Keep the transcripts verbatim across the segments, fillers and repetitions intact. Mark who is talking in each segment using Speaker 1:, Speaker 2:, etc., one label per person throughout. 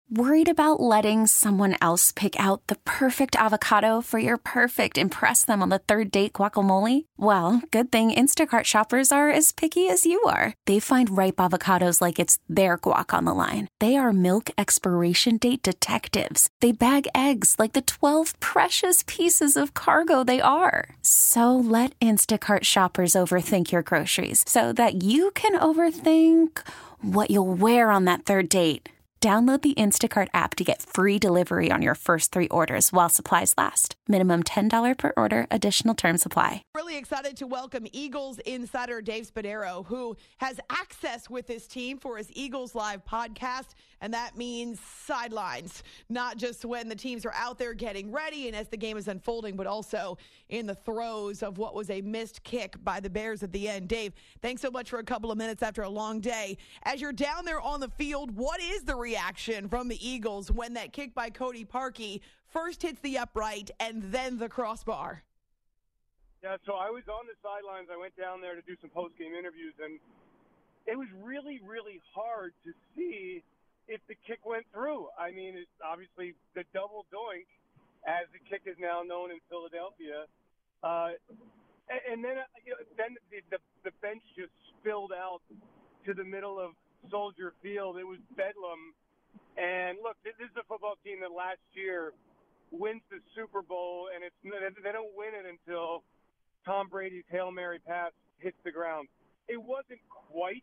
Speaker 1: Worried about letting someone else pick out the perfect avocado for your perfect impress them on the third date guacamole? Well, good thing Instacart shoppers are as picky as you are. They find ripe avocados like it's their guac on the line. They are milk expiration date detectives. They bag eggs like the twelve precious pieces of cargo they are. So let Instacart shoppers overthink your groceries so that you can overthink what you'll wear on that third date. Download the Instacart app to get free delivery on your first three orders while supplies last. Minimum ten dollars per order. Additional terms apply.
Speaker 2: Really excited to welcome Eagles insider Dave Spadaro, who has access with this team for his Eagles Live podcast, and that means sidelines, not just when the teams are out there getting ready and as the game is unfolding, but also in the throes of what was a missed kick by the Bears at the end. Dave, thanks so much for a couple of minutes after a long day. As you're down there on the field, what is the reaction from the Eagles when that kick by Cody Parkey first hits the upright and then the crossbar?
Speaker 3: Yeah, so I was on the sidelines. I went down there to do some post-game interviews, and it was really, really hard to see if the kick went through. I mean, it's obviously the double doink, as the kick is now known in Philadelphia. Uh, and, and then, uh, you know, then the, the, the bench just spilled out to the middle of Soldier Field. It was bedlam. And look, this is a football team that last year wins the Super Bowl, and it's they don't win it until Tom Brady's Hail Mary pass hits the ground. It wasn't quite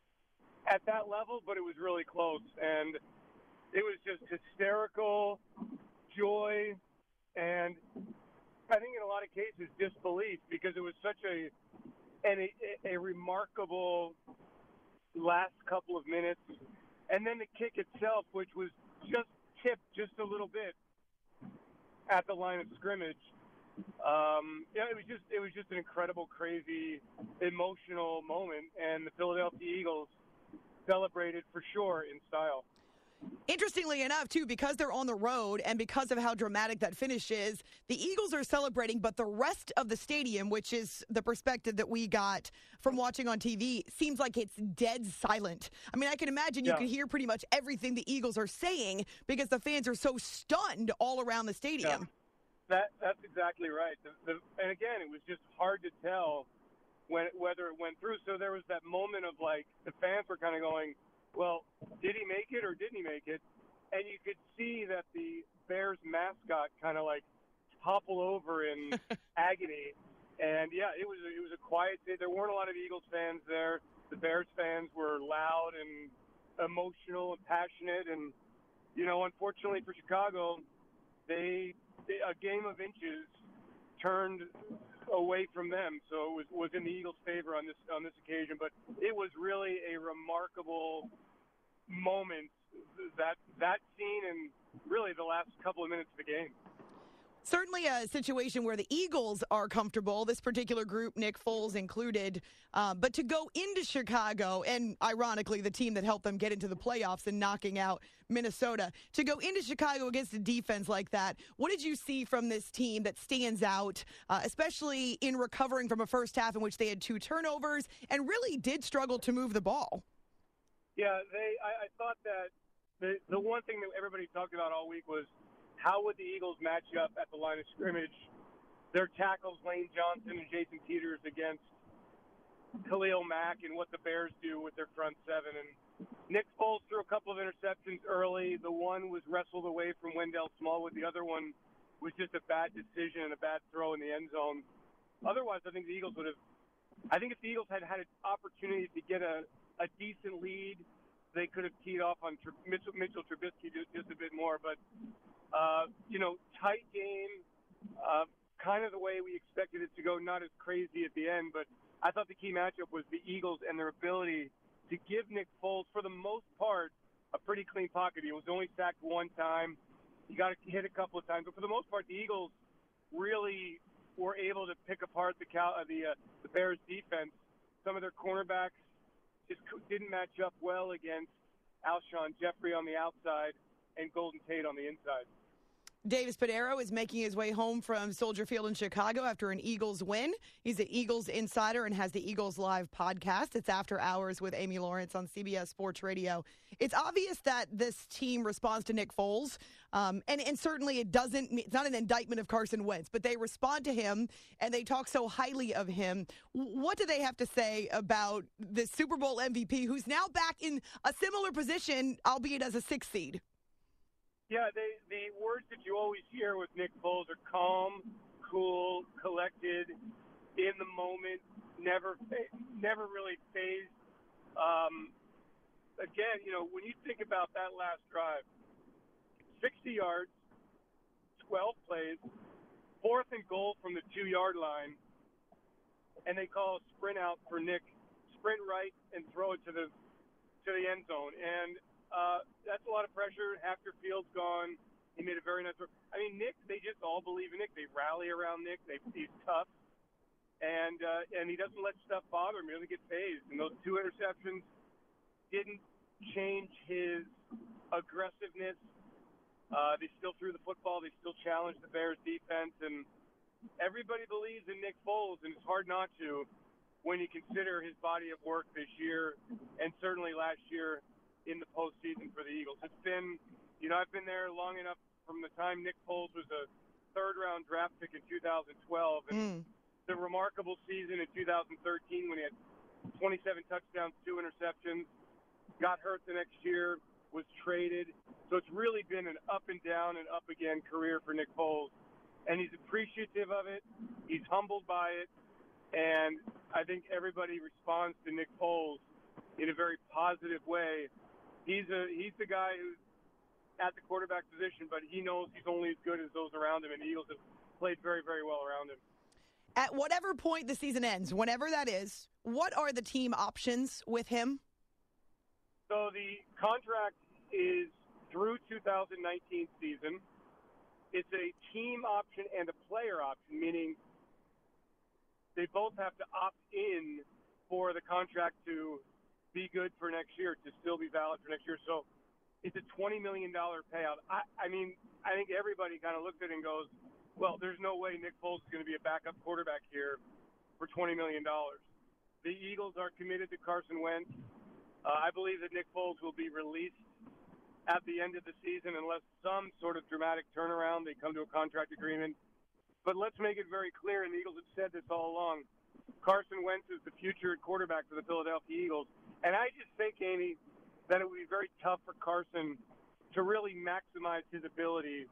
Speaker 3: at that level, but it was really close. And it was just hysterical, joy, and I think in a lot of cases disbelief, because it was such a, an, a, a remarkable last couple of minutes. And then the kick itself, which was just tipped just a little bit at the line of scrimmage. Um, yeah, it was just it was just an incredible, crazy, emotional moment, and the Philadelphia Eagles celebrated for sure in style.
Speaker 2: Interestingly enough, too, because they're on the road and because of how dramatic that finish is, the Eagles are celebrating, but the rest of the stadium, which is the perspective that we got from watching on T V, seems like it's dead silent. I mean, I can imagine you
Speaker 3: yeah.
Speaker 2: can hear pretty much everything the Eagles are saying because the fans are so stunned all around the stadium.
Speaker 3: Yeah. That That's exactly right. The, the, and again, it was just hard to tell when whether it went through. So there was that moment of, like, the fans were kind of going, well, did he make it or didn't he make it? And you could see that the Bears mascot kind of like topple over in agony. And yeah, it was it was a quiet day. There weren't a lot of Eagles fans there. The Bears fans were loud and emotional and passionate. And you know, unfortunately for Chicago, they, they a game of inches turned away from them. So it was, was in the Eagles' favor on this on this occasion. But it was really a remarkable moment, that that scene, and really the last couple of minutes of the game.
Speaker 2: Certainly a situation where the Eagles are comfortable, this particular group, Nick Foles included, uh, but to go into Chicago, and ironically the team that helped them get into the playoffs and knocking out Minnesota, to go into Chicago against a defense like that, what did you see from this team that stands out, uh, especially in recovering from a first half in which they had two turnovers and really did struggle to move the ball?
Speaker 3: Yeah, they. I, I thought that the the one thing that everybody talked about all week was how would the Eagles match up at the line of scrimmage? Their tackles, Lane Johnson and Jason Peters, against Khalil Mack, and what the Bears do with their front seven. And Nick Foles threw a couple of interceptions early. The one was wrestled away from Wendell Smallwood. The other one was just a bad decision and a bad throw in the end zone. Otherwise, I think the Eagles would have – I think if the Eagles had had an opportunity to get a, a decent lead, they could have teed off on Tr- Mitchell, Mitchell Trubisky just, just a bit more. But, uh, you know, tight game, uh, kind of the way we expected it to go, not as crazy at the end. But I thought the key matchup was the Eagles and their ability to give Nick Foles, for the most part, a pretty clean pocket. He was only sacked one time. He got hit a couple of times. But for the most part, the Eagles really were able to pick apart the Cal- uh, the, uh, the Bears' defense. Some of their cornerbacks just didn't match up well against Alshon Jeffrey on the outside and Golden Tate on the inside.
Speaker 2: Davis Padero is making his way home from Soldier Field in Chicago after an Eagles win. He's an Eagles insider and has the Eagles Live podcast. It's After Hours with Amy Lawrence on C B S Sports Radio. It's obvious that this team responds to Nick Foles, um, and, and certainly it doesn't, it's not an indictment of Carson Wentz, but they respond to him and they talk so highly of him. What do they have to say about the Super Bowl M V P who's now back in a similar position, albeit as a sixth seed?
Speaker 3: Yeah, they, the words that you always hear with Nick Foles are calm, cool, collected, in the moment, never never really phased. Um, again, you know, when you think about that last drive, sixty yards, twelve plays, fourth and goal from the two-yard line, and they call a sprint out for Nick, sprint right and throw it to the to the end zone. And Uh, that's a lot of pressure. Half your field's gone. He made a very nice work. I mean, Nick, they just all believe in Nick. They rally around Nick. They, he's tough. And uh, and he doesn't let stuff bother him. He doesn't get phased. And those two interceptions didn't change his aggressiveness. Uh, they still threw the football. They still challenged the Bears' defense. And everybody believes in Nick Foles, and it's hard not to when you consider his body of work this year and certainly last year in the postseason for the Eagles. It's been, you know, I've been there long enough from the time Nick Foles was a third-round draft pick in two thousand twelve, and mm. the remarkable season in two thousand thirteen when he had twenty-seven touchdowns, two interceptions, got hurt the next year, was traded. So it's really been an up and down and up again career for Nick Foles, and he's appreciative of it. He's humbled by it, and I think everybody responds to Nick Foles in a very positive way. He's a he's the guy who's at the quarterback position, but he knows he's only as good as those around him, and the Eagles have played very, very well around him.
Speaker 2: At whatever point the season ends, whenever that is, what are the team options with him?
Speaker 3: So the contract is through two thousand nineteen season. It's a team option and a player option, meaning they both have to opt in for the contract to be good for next year, to still be valid for next year. So it's a twenty million dollars payout. I, I mean, I think everybody kind of looks at it and goes, well, there's no way Nick Foles is going to be a backup quarterback here for twenty million dollars. The Eagles are committed to Carson Wentz. Uh, I believe that Nick Foles will be released at the end of the season unless some sort of dramatic turnaround, they come to a contract agreement. But let's make it very clear, and the Eagles have said this all along, Carson Wentz is the future quarterback for the Philadelphia Eagles. And I just think, Amy, that it would be very tough for Carson to really maximize his ability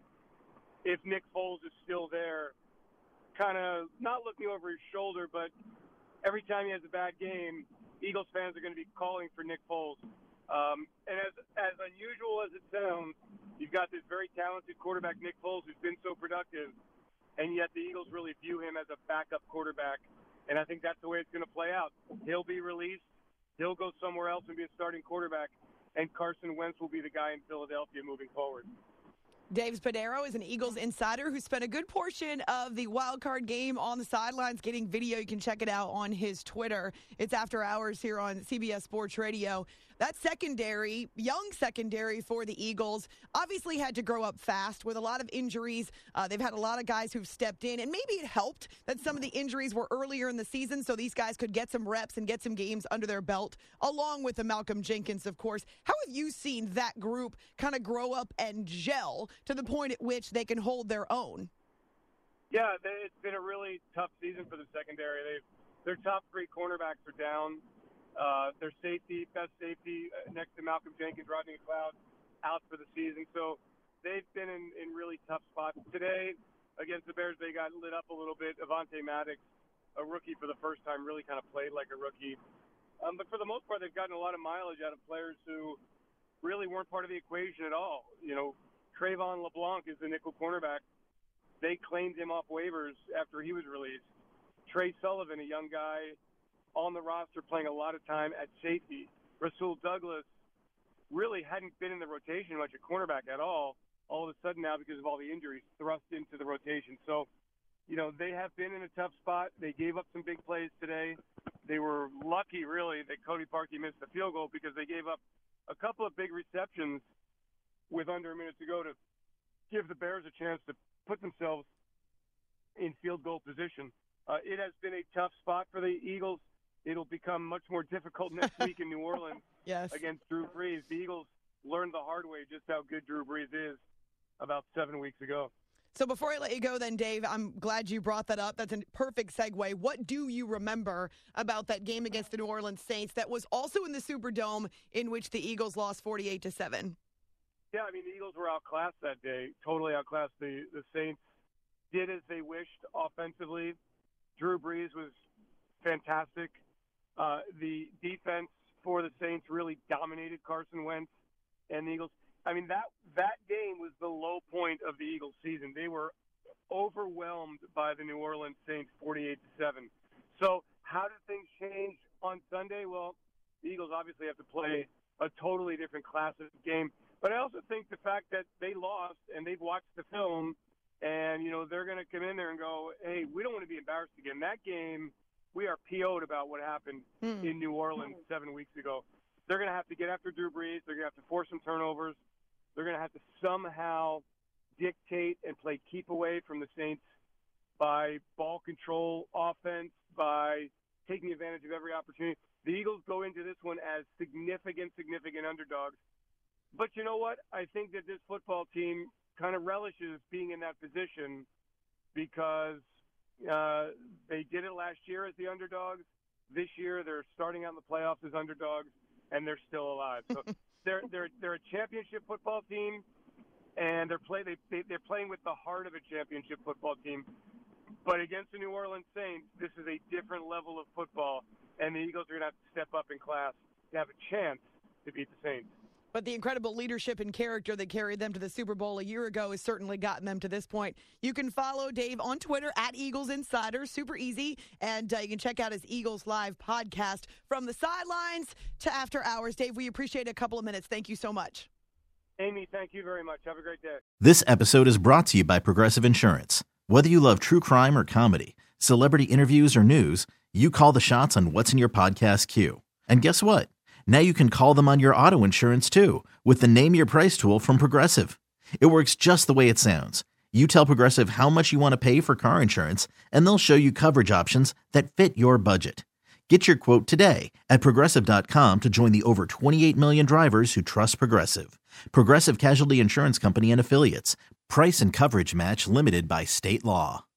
Speaker 3: if Nick Foles is still there, kind of not looking over his shoulder, but every time he has a bad game, Eagles fans are going to be calling for Nick Foles. Um, and as as unusual as it sounds, you've got this very talented quarterback, Nick Foles, who's been so productive, and yet the Eagles really view him as a backup quarterback. And I think that's the way it's going to play out. He'll be released. He'll go somewhere else and be a starting quarterback, and Carson Wentz will be the guy in Philadelphia moving forward.
Speaker 2: Davis Padero is an Eagles insider who spent a good portion of the wild card game on the sidelines getting video. You can check it out on his Twitter. It's After Hours here on C B S Sports Radio. That secondary, young secondary for the Eagles, obviously had to grow up fast with a lot of injuries. Uh, they've had a lot of guys who've stepped in, and maybe it helped that some of the injuries were earlier in the season so these guys could get some reps and get some games under their belt, along with the Malcolm Jenkins, of course. How have you seen that group kind of grow up and gel to the point at which they can hold their own?
Speaker 3: Yeah, it's been a really tough season for the secondary. They've, their top three cornerbacks are down. Uh, their safety, best safety, uh, next to Malcolm Jenkins, Rodney McLeod, out for the season. So they've been in, in really tough spots. Today, against the Bears, they got lit up a little bit. Avonte Maddox, a rookie for the first time, really kind of played like a rookie. Um, but for the most part, they've gotten a lot of mileage out of players who really weren't part of the equation at all. You know, Trayvon LeBlanc is the nickel cornerback. They claimed him off waivers after he was released. Trey Sullivan, a young guy on the roster playing a lot of time at safety. Rasul Douglas really hadn't been in the rotation much at cornerback at all. All of a sudden now, because of all the injuries, thrust into the rotation. So, you know, they have been in a tough spot. They gave up some big plays today. They were lucky, really, that Cody Parkey missed the field goal because they gave up a couple of big receptions with under a minute to go to give the Bears a chance to put themselves in field goal position. Uh, it has been a tough spot for the Eagles. It'll become much more difficult next week in New Orleans
Speaker 2: yes.
Speaker 3: against Drew Brees. The Eagles learned the hard way just how good Drew Brees is about seven weeks ago.
Speaker 2: So before I let you go then, Dave, I'm glad you brought that up. That's a perfect segue. What do you remember about that game against the New Orleans Saints that was also in the Superdome in which the Eagles lost forty-eight to seven?
Speaker 3: Yeah, I mean, the Eagles were outclassed that day, totally outclassed. The, the Saints did as they wished offensively. Drew Brees was fantastic. Uh, the defense for the Saints really dominated Carson Wentz and the Eagles. I mean, that that game was the low point of the Eagles' season. They were overwhelmed by the New Orleans Saints forty-eight to seven. So how did things change on Sunday? Well, the Eagles obviously have to play a totally different class of game. But I also think the fact that they lost and they've watched the film and, you know, they're going to come in there and go, hey, we don't want to be embarrassed again. That game, we are P O'd about what happened mm. in New Orleans seven weeks ago. They're going to have to get after Drew Brees. They're going to have to force some turnovers. They're going to have to somehow dictate and play keep away from the Saints by ball control offense, by taking advantage of every opportunity. The Eagles go into this one as significant, significant underdogs. But you know what? I think that this football team kind of relishes being in that position because uh, they did it last year as the underdogs. This year they're starting out in the playoffs as underdogs, and they're still alive. So they're they're they're a championship football team, and they're play they, they they're playing with the heart of a championship football team. But against the New Orleans Saints, this is a different level of football, and the Eagles are going to have to step up in class to have a chance to beat the Saints.
Speaker 2: But the incredible leadership and character that carried them to the Super Bowl a year ago has certainly gotten them to this point. You can follow Dave on Twitter at Eagles Insider. Super easy. And uh, you can check out his Eagles Live podcast from the sidelines to after hours. Dave, we appreciate a couple of minutes. Thank you so much.
Speaker 3: Amy, thank you very much. Have a great day.
Speaker 4: This episode is brought to you by Progressive Insurance. Whether you love true crime or comedy, celebrity interviews or news, you call the shots on what's in your podcast queue. And guess what? Now you can call them on your auto insurance, too, with the Name Your Price tool from Progressive. It works just the way it sounds. You tell Progressive how much you want to pay for car insurance, and they'll show you coverage options that fit your budget. Get your quote today at Progressive dot com to join the over twenty-eight million drivers who trust Progressive. Progressive Casualty Insurance Company and Affiliates. Price and coverage match limited by state law.